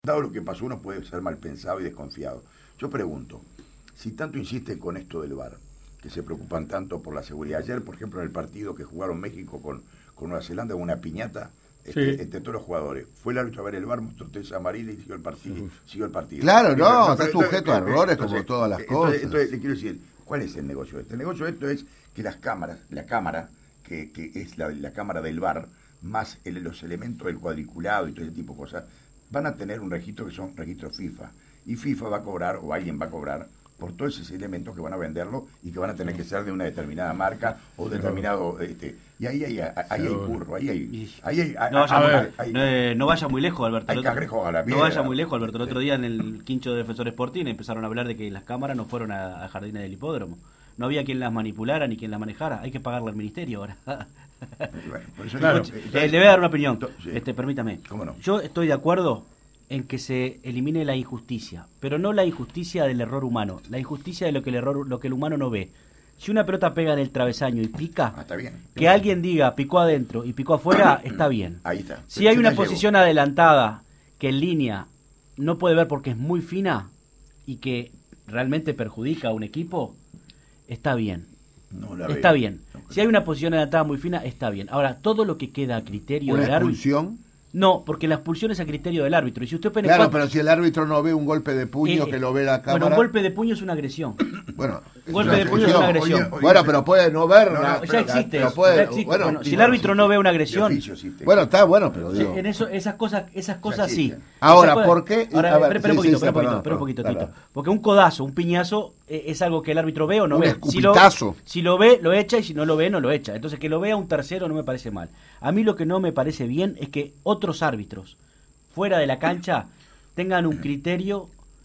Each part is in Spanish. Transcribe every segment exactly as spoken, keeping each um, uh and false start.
dado lo que pasó, uno puede ser mal pensado y desconfiado. Yo pregunto, si tanto insiste con esto del V A R, que se preocupan tanto por la seguridad. Ayer, por ejemplo, en el partido que jugaron México con, con Nueva Zelanda, una piñata este, sí. entre todos los jugadores. Fue el árbitro a ver el V A R, mostró tres amarillas y siguió el partido. Sí. Siguió el partido. Claro, no, no está pero, sujeto a errores entonces, como todas las entonces, cosas. Entonces, le quiero decir, ¿cuál es el negocio de esto? El negocio de esto es que las cámaras, la cámara, que, que es la, la cámara del V A R, más el, los elementos del cuadriculado y todo ese tipo de cosas, van a tener un registro que son registros FIFA. Y FIFA va a cobrar, o alguien va a cobrar, por todos esos elementos que van a venderlo y que van a tener que ser de una determinada marca o determinado... Este, y ahí, ahí, ahí, ahí hay curro, ahí hay... Ahí hay, no, vaya, hay, muy, hay, hay, no, no vaya muy lejos, Alberto. Hay cangrejo a la piedra. No vaya muy lejos, Alberto. El otro día en el quincho de Defensor Sporting empezaron a hablar de que las cámaras no fueron a, a jardines del hipódromo. No había quien las manipulara ni quien las manejara. Hay que pagarle al ministerio ahora. Bueno, por eso claro. digo, eh, le voy a dar una opinión. Sí. Este, permítame. ¿Cómo no? Yo estoy de acuerdo en que se elimine la injusticia, pero no la injusticia del error humano, la injusticia de lo que el error, lo que el humano no ve. Si una pelota pega en el travesaño y pica, ah, está bien. que alguien diga picó adentro y picó afuera, está bien. Ahí está. Si hay Se una la posición llevo. adelantada que en línea no puede ver porque es muy fina y que realmente perjudica a un equipo, está bien. No la Está veo. bien. No, Si hay una posición adelantada muy fina, está bien. Ahora, todo lo que queda a criterio ¿Una del árbitro... expulsión? No, porque la expulsión es a criterio del árbitro. Y si usted pone Claro, cuatro- pero si el árbitro no ve un golpe de puño Eh, que lo ve la cámara... Bueno, un golpe de puño es una agresión. Bueno, Un golpe de puño es una agresión. Oye, oye, bueno, pero puede no ver... No, no, la- ya existe, pero puede- ya existe. bueno, Bueno, si sí, el árbitro no ve una de agresión, oficio existe. bueno, está bueno, pero sí, digo... en eso, esas cosas, esas cosas sí. existen. Ahora, Esas cosas- ¿por qué? Ahora, A ver, espera, espera sí, un poquito, sí, espera sí, un poquito, perdón, espera un poquito, perdón. Tito. Porque un codazo, un piñazo, eh, es algo que el árbitro ve o no Un ve. Si lo, escupitazo. si lo ve, lo echa, y si no lo ve, no lo echa. Entonces, que lo vea un tercero no me parece mal. A mí lo que no me parece bien es que otros árbitros, fuera de la cancha, tengan un criterio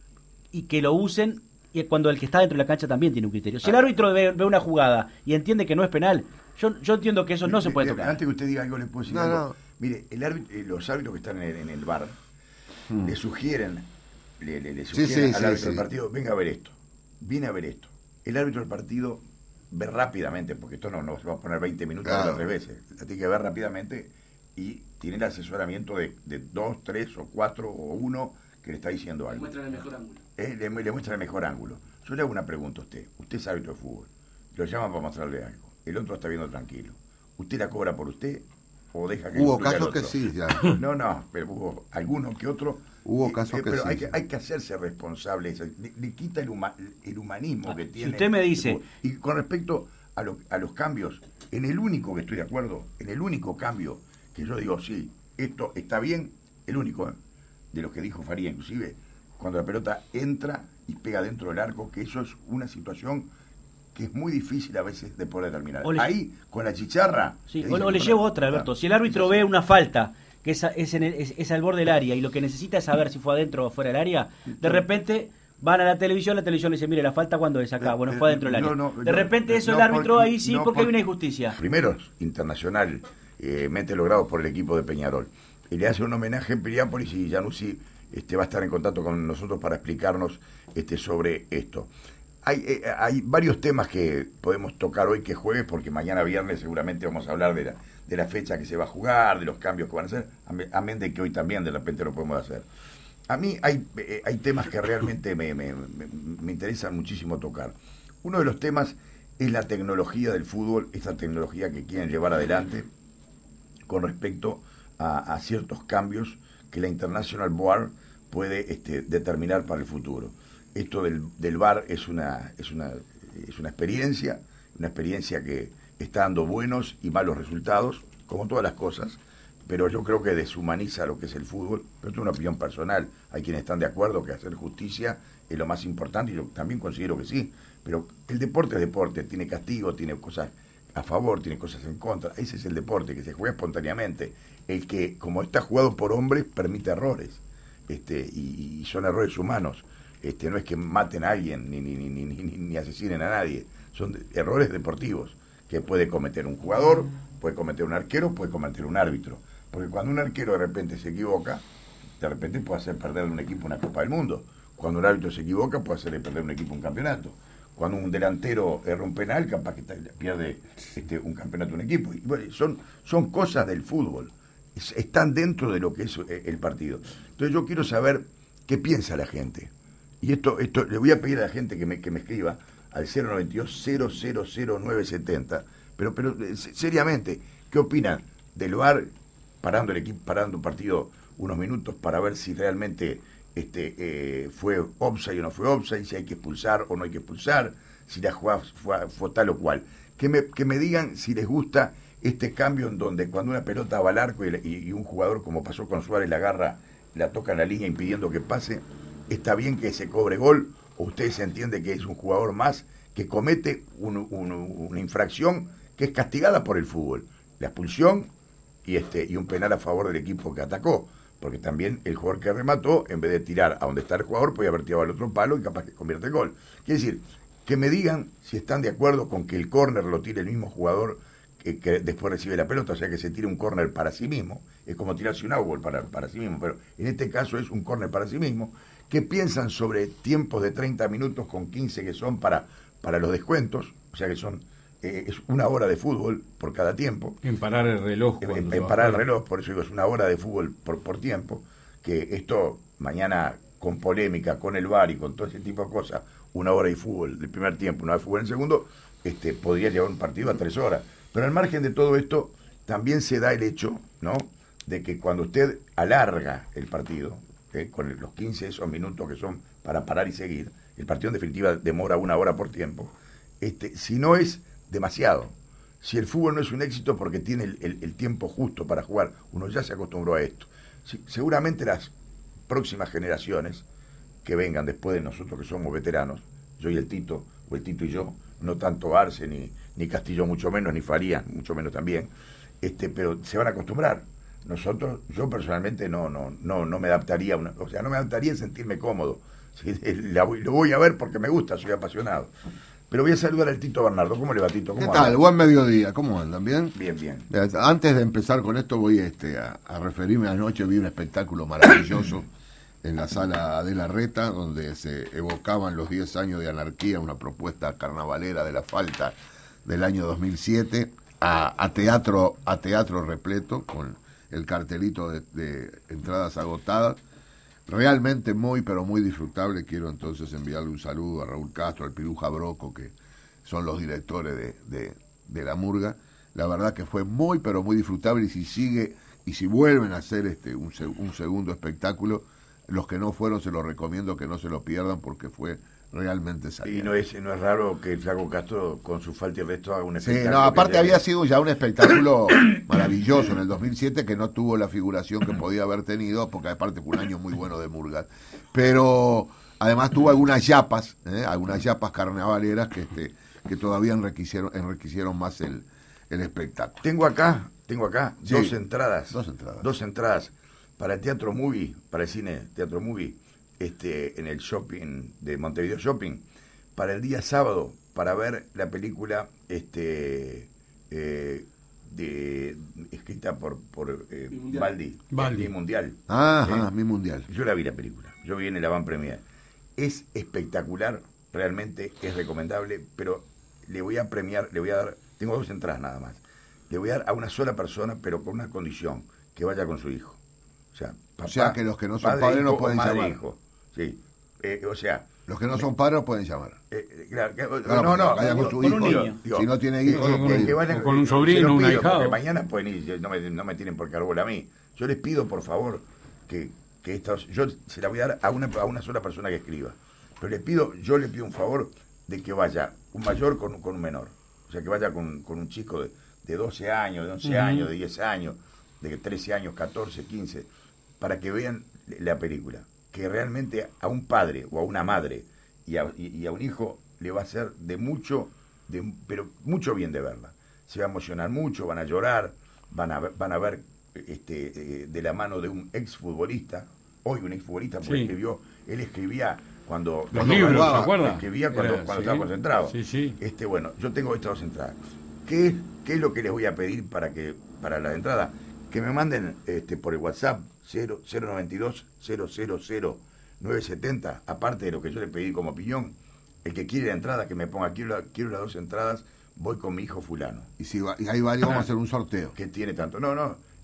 y que lo usen, y cuando el que está dentro de la cancha también tiene un criterio. Si el árbitro ve, ve una jugada y entiende que no es penal, yo, yo entiendo que eso no se puede tocar. Antes que usted diga algo, le puedo decir No, algo. no. Mire, el árbitro, eh, los árbitros que están en el, en el V A R Hmm. le sugieren, le, le, le Sí, sugieren sí, al sí, árbitro sí. del partido, venga a ver esto, viene a ver esto. El árbitro del partido ve rápidamente, porque esto no, no se va a poner veinte minutos Claro. o tres veces, la tiene que ver rápidamente y tiene el asesoramiento de, de dos, tres o cuatro o uno que le está diciendo algo. Muestran el mejor ángulo. Eh, le, le muestra el mejor ángulo. Yo le hago una pregunta a usted. Usted es árbitro de fútbol. Lo llaman para mostrarle algo. El otro está viendo tranquilo. ¿Usted la cobra por usted o deja que Hubo influya el casos que otro? sí, ya. No, no, pero hubo alguno que otro. Hubo casos que pero sí, hay que sí. hay que hacerse responsable. Le, le quita el, huma- el humanismo Ah, que si tiene. usted me dice- el fútbol. Y con respecto a, lo- a los cambios, en el único que estoy de acuerdo, en el único cambio que yo digo, sí, esto está bien, el único, ¿eh? De los que dijo Faría, inclusive, cuando la pelota entra y pega dentro del arco, que eso es una situación que es muy difícil a veces de poder determinar. O le- Ahí, con la chicharra... Sí, te o, dicen o le que- llevo otra, Alberto. Ah, Si el árbitro es ve así. una falta que es, a- es, en el- es- es al borde del área y lo que necesita es saber si fue adentro o fuera del área, de repente van a la televisión, la televisión le dice, mire, la falta cuando es acá, bueno, fue adentro del área. No, no, de no, repente eso no, el árbitro porque- ahí sí, no, porque hay porque- una injusticia. Primero, es internacional, eh, mente logrado por el equipo de Peñarol. Y le hace un homenaje en Piriápolis y Januzzi este, va a estar en contacto con nosotros para explicarnos este, sobre esto. Hay, eh, hay varios temas que podemos tocar hoy que es jueves, porque mañana viernes seguramente vamos a hablar de la, de la fecha que se va a jugar, de los cambios que van a hacer, amén de que hoy también de repente lo podemos hacer. A mí hay, eh, hay temas que realmente me, me, me, me interesan muchísimo tocar. Uno de los temas es la tecnología del fútbol, esta tecnología que quieren llevar adelante con respecto a, a ciertos cambios que la International Board puede este, determinar para el futuro. Esto del, del V A R es una, es una, es una experiencia, una experiencia que está dando buenos y malos resultados, como todas las cosas, pero yo creo que deshumaniza lo que es el fútbol. Pero esto es una opinión personal. Hay quienes están de acuerdo que hacer justicia es lo más importante, y yo también considero que sí. Pero el deporte es deporte, tiene castigo, tiene cosas a favor, tiene cosas en contra. Ese es el deporte, que se juega espontáneamente. El que, como está jugado por hombres, permite errores. Este, y, y son errores humanos. Este, no es que maten a alguien ni, ni, ni, ni, ni, ni asesinen a nadie. Son de, errores deportivos que puede cometer un jugador, puede cometer un arquero, puede cometer un árbitro. Porque cuando un arquero de repente se equivoca, de repente puede hacer perder a un equipo una Copa del Mundo. Cuando un árbitro se equivoca, puede hacerle perder a un equipo un campeonato. Cuando un delantero erra un penal, capaz que pierde este, un campeonato un equipo. Y bueno, son, son cosas del fútbol. es- están dentro de lo que es eh, el partido. Entonces yo quiero saber qué piensa la gente. Y esto, esto le voy a pedir a la gente que me, que me escriba al cero noventa y dos, cero cero cero nueve setenta, pero, pero eh, se- seriamente, ¿qué opinan del V A R parando el equipo, parando un partido unos minutos para ver si realmente este eh, fue offside o no fue offside, si hay que expulsar o no hay que expulsar, si la jugada fue, fue tal o cual? Que me, que me digan si les gusta este cambio en donde cuando una pelota va al arco y, y- y un jugador, como pasó con Suárez, la agarra, la toca en la línea impidiendo que pase, ¿está bien que se cobre gol? ¿O usted se entiende que es un jugador más que comete un- un- una infracción que es castigada por el fútbol? La expulsión y, este, y un penal a favor del equipo que atacó. Porque también el jugador que remató, en vez de tirar a donde está el jugador, podía haber tirado al otro palo y capaz que convierte el gol. Quiere decir, que me digan si están de acuerdo con que el córner lo tire el mismo jugador que, que después recibe la pelota, o sea que se tire un córner para sí mismo. Es como tirarse un outball para, para sí mismo, pero en este caso es un córner para sí mismo. ¿Qué piensan sobre tiempos de treinta minutos con quince que son para, para los descuentos? O sea que son eh, es una hora de fútbol por cada tiempo. En parar el reloj. En, cuando en se va parar el fuera. reloj, por eso digo, es una hora de fútbol por, por tiempo, que esto mañana con polémica, con el V A R y con todo ese tipo de cosas, una hora de fútbol del primer tiempo, una hora de fútbol en el segundo, este, podría llevar un partido a tres horas. Pero al margen de todo esto, también se da el hecho, ¿no?, de que cuando usted alarga el partido, ¿eh?, con los quince esos minutos que son para parar y seguir, el partido en definitiva demora una hora por tiempo, este, si no es demasiado, si el fútbol no es un éxito porque tiene el, el- el tiempo justo para jugar, uno ya se acostumbró a esto. Si- seguramente las próximas generaciones que vengan después de nosotros que somos veteranos, yo y el Tito, o el Tito y yo, no tanto Arce, ni, ni Castillo mucho menos, ni Farías mucho menos también, este, pero se van a acostumbrar. Nosotros, yo personalmente no, no, no, no me adaptaría, a una, o sea, no me adaptaría a sentirme cómodo. ¿Sí? La voy- lo voy a ver porque me gusta, soy apasionado. Pero voy a saludar al Tito Bernardo. ¿Cómo le va, Tito? ¿Cómo ¿Qué tal? anda? Buen mediodía. ¿Cómo andan? ¿Bien? Bien, bien. Eh, Antes de empezar con esto voy este, a, a referirme. Anoche vi un espectáculo maravilloso en la sala de la Reta, donde se evocaban los diez años de anarquía, una propuesta carnavalera de la falta del año dos mil siete, a, a teatro a teatro repleto, con el cartelito de, de entradas agotadas. Realmente muy, pero muy disfrutable. Quiero entonces enviarle un saludo a Raúl Castro, al Piruja Broco, que son los directores de, de, de La Murga. La verdad que fue muy, pero muy disfrutable, y si sigue, y si vuelven a hacer este un, se- un segundo espectáculo, los que no fueron se los recomiendo que no se lo pierdan, porque fue realmente Y saliente. no es, no es raro que el Flaco Castro, con su falta y resto, haga un Sí, espectáculo. no, que aparte ya- había sido ya un espectáculo maravilloso en el dos mil siete, que no tuvo la figuración que podía haber tenido, porque aparte fue un año muy bueno de Murgas. Pero además tuvo algunas yapas, ¿eh? algunas yapas carnavaleras que este que todavía enriquecieron, enriquecieron más el, el espectáculo. Tengo acá, tengo acá Sí. dos entradas. Dos entradas. Dos entradas para el Teatro Movie, para el cine Teatro Movie, este, en el shopping de Montevideo Shopping, para el día sábado, para ver la película este eh, de escrita por, por eh, Baldi, Baldi. Mi Mundial. Ajá, ¿Eh? mi mundial. Yo la vi la película, yo vi en el Avant Premier. Es espectacular, realmente es recomendable, pero le voy a premiar, le voy a dar, tengo dos entradas nada más, le voy a dar a una sola persona, pero con una condición, que vaya con su hijo. O sea, papá, O sea, que los que no son padre, padres no hijo o pueden madre, llamar. hijo. Sí, eh, o sea, Los que no son padres pueden llamar. eh, eh, claro, que- Claro, no, no, vaya con su con hijo. un niño. digo, Si no tiene que- hijos, no que- puede que ir. vayan- O con un se sobrino, los un pido, ahijado. porque mañana pueden ir, no me, no me tienen por cargo a mí. Yo les pido, por favor, que, que estos, yo se la voy a dar a una, a una sola persona que escriba. Pero le pido, yo le pido un favor de que vaya un mayor con, con un menor. O sea, que vaya con, con un chico de, de doce años, de once Ujú. años, de diez años, de trece años, catorce, quince, para que vean la película. Que realmente a un padre o a una madre y a, y, y a un hijo le va a hacer de mucho, de, pero mucho bien de verla. Se va a emocionar mucho, van a llorar, van a ver, van a ver este, eh, de la mano de un exfutbolista, hoy un exfutbolista, porque Sí. escribió, él escribía cuando... Los cuando libros, jugaba, ¿se acuerda? Escribía cuando, Era, cuando sí. estaba concentrado. Sí, sí. Este, bueno, yo tengo estas dos entradas. ¿Qué, qué es lo que les voy a pedir para que para la entrada? Que me manden este, por el WhatsApp cero noventa y dos cero cero cero nueve setenta, aparte de lo que yo le pedí como opinión, el que quiere la entrada, que me ponga, quiero, la- quiero las dos entradas, voy con mi hijo fulano, Y si va- y hay varios, vamos a hacer un sorteo. que tiene tanto. No, no,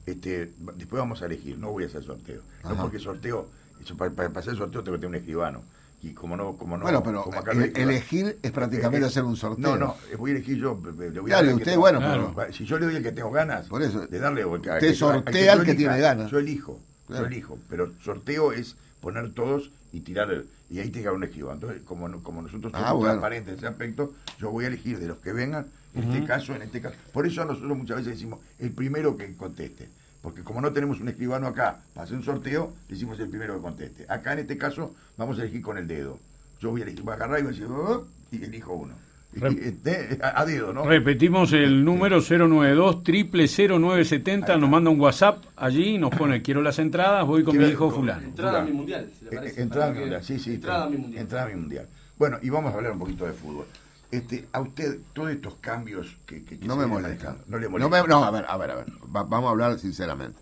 este, después vamos a elegir, no voy a hacer sorteo. Ajá. No porque sorteo, eso, para, para hacer sorteo tengo que tener un escribano. Y como no, como no. Bueno, pero como acá no el, hay- elegir es prácticamente Eh, eh, hacer un sorteo. No, no, eh, voy a elegir yo. Le voy a Claro, dar el que usted, tengo- bueno, Claro. pero Si yo le doy el que tengo ganas Por eso, de darle o el que, usted que yo- sortea al yo que elija, tiene ganas. Yo elijo, Claro. yo elijo, pero sorteo es poner todos y tirar el, y ahí te queda un escribano. Entonces, como, no- como nosotros somos Ah, bueno. transparentes en ese aspecto, yo voy a elegir de los que vengan, en este caso, en este caso. Por eso nosotros muchas veces decimos el primero que conteste. Porque como no tenemos un escribano acá para hacer un sorteo, decimos el primero que conteste. Acá en este caso vamos a elegir con el dedo. Yo voy a elegir, voy a agarrar y voy a decir, "Oh", y elijo uno. Y- Rep- y, este, a, a dedo, ¿no? Repetimos el número cero nueve dos, triple cero nueve setenta, nos manda un WhatsApp allí, nos pone quiero las entradas, voy con mi Quiero- hijo con- fulano. Entrada a mi mundial, si le Eh, parece. Entrada a para mi que- mundial, sí, sí. Entrada a mi sí, mundial. Entrada a mi mundial. Bueno, y vamos a hablar un poquito de fútbol. Este, a usted, todos estos cambios que, que, que no se me vienen molesta. manejando, no le No, molesta. me- no, a ver, a ver, a ver. Va- vamos a hablar sinceramente.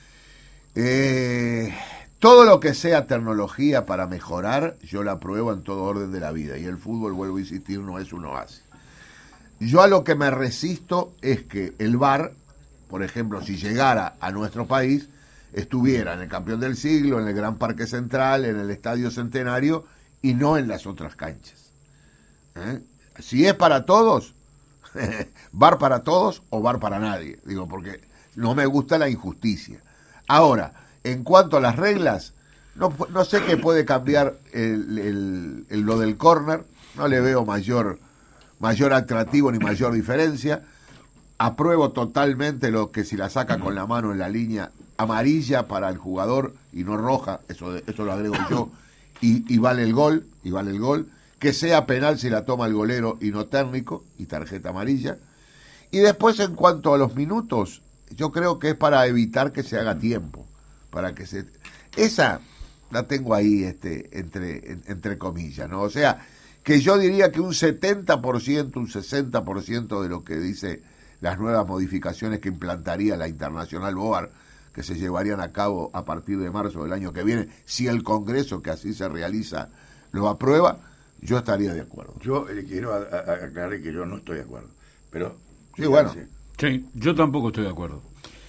Eh, todo lo que sea tecnología para mejorar, yo la apruebo en todo orden de la vida. Y el fútbol, vuelvo a insistir, no es un oasis. Yo a lo que me resisto es que el V A R, por ejemplo, si llegara a nuestro país, estuviera en el campeón del siglo, en el Gran Parque Central, en el Estadio Centenario y no en las otras canchas. ¿Eh? Si es para todos, V A R para todos o V A R para nadie. Digo, porque no me gusta la injusticia. Ahora, en cuanto a las reglas, no, pu- no sé qué puede cambiar el, el- el- lo del córner, no le veo mayor, mayor atractivo ni mayor diferencia. Apruebo totalmente lo que si la saca con la mano en la línea amarilla para el jugador y no roja, eso, eso lo agrego yo, y, y vale el gol, y vale el gol, que sea penal si la toma el golero y no técnico, y tarjeta amarilla. Y después en cuanto a los minutos, yo creo que es para evitar que se haga tiempo, para que se... Esa la tengo ahí este entre, en- entre comillas, ¿no? O sea, que yo diría que un setenta por ciento, un sesenta por ciento de lo que dice las nuevas modificaciones que implantaría la Internacional B O A R, que se llevarían a cabo a partir de marzo del año que viene, si el Congreso que así se realiza lo aprueba, yo estaría de acuerdo. Yo le quiero a- a- a aclarar que yo no estoy de acuerdo. Pero. Sí, bueno. Sí, yo tampoco estoy de acuerdo.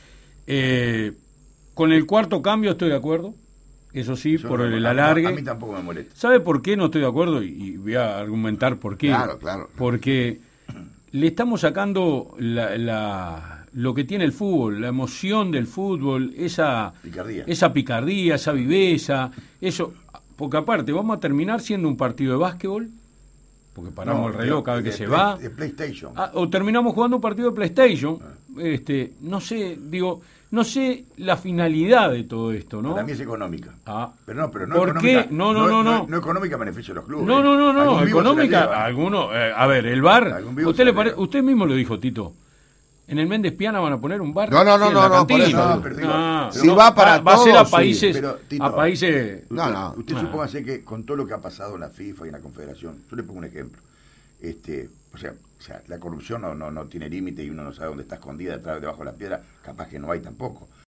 Eh, con el cuarto cambio estoy de acuerdo, eso sí, Yo por no- el a- alargue. A, mí tampoco me molesta. ¿Sabe por qué no estoy de acuerdo? Y, y voy a argumentar por qué. Claro, claro. Porque le estamos sacando la, la- lo que tiene el fútbol, la emoción del fútbol, esa Picardía. esa picardía, esa viveza, eso. Porque aparte, vamos a terminar siendo un partido de básquetbol, porque paramos No, el reloj de- cada vez que de se Play- va. De PlayStation. Ah, o terminamos jugando un partido de PlayStation. Este, no sé, digo, no sé la finalidad de todo esto, ¿no? Para mí es económica. Ah. Pero no, pero no ¿Por económica. qué? No, no, no, no. No económica a beneficio de los clubes. No, no, no, no, Algún vivo se la económica, lleva. alguno, eh, a ver, el bar, Algún vivo usted se le la pare- lleva. usted mismo lo dijo, Tito. En el Méndez Piana van a poner un bar. No, no, no, sí, en no, la no, por cantina. eso digo. Pero digo, Ah, si va para va a ser a todos, sí, países, pero, Tito, a países. No, no. Usted Ah. supóngase que con todo lo que ha pasado en la FIFA y en la Confederación, yo le pongo un ejemplo. Este, o sea, o sea la corrupción no, no, no tiene límite y uno no sabe dónde está escondida detrás, debajo de la piedra, capaz que no hay tampoco.